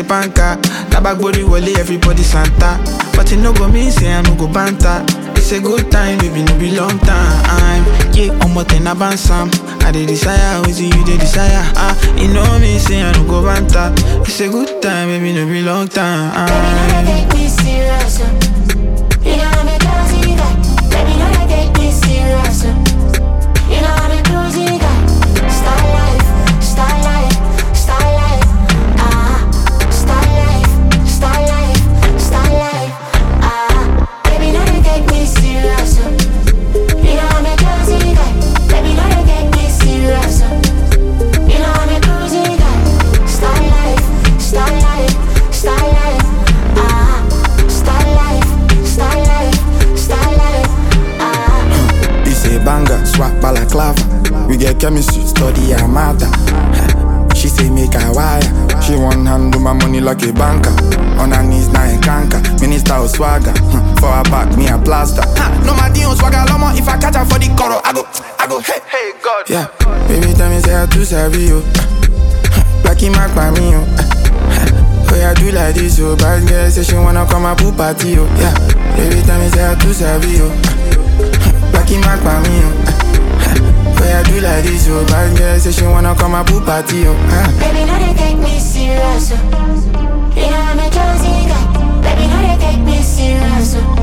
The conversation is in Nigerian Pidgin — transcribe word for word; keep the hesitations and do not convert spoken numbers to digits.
a banker. Tabak body wale, everybody Santa. But you no go me say I no go banter. It's a good time, baby, no be long time. Yeah, I'm what in a bansam. I dey desire, is it you dey desire? Ah, you know me say I no go banter. It's a good time, baby, no be long time. Baby, no take me serious. You know I'm a crazy guy. Baby, no take me serious. You know I'm a crazy guy. Star life, star life, star life. Ah, star life, star life, star life. Ah, baby, no take me serious. You know I'm a crazy guy. Baby, no take me serious. You know I'm a crazy guy. Star life, star life, star life. Ah, star life, star life, star life. Ah. It's a banger, swap balaclava. We get chemistry, study her matter. She say make her wire. She one hand do my money like a banker. On her knees now in canker. Minister of swagger. For her back, me a plaster. No my deal swagger lomo. If I catch her for the coro, I go, I go, hey, hey God. Yeah, baby tell me say I too savvy yo. Blacky mark by me yo. Oh yeah, do like this yo. Bad girl say she wanna come and pool party yo. Yeah, baby tell me say I too savvy yo. Blacky mark by me yo. Oh yeah, do like this yo. Bad girl say she wanna come and pool party yo. Baby, no they take me serious. You know I'm a crazy guy. Baby, no they take me serious.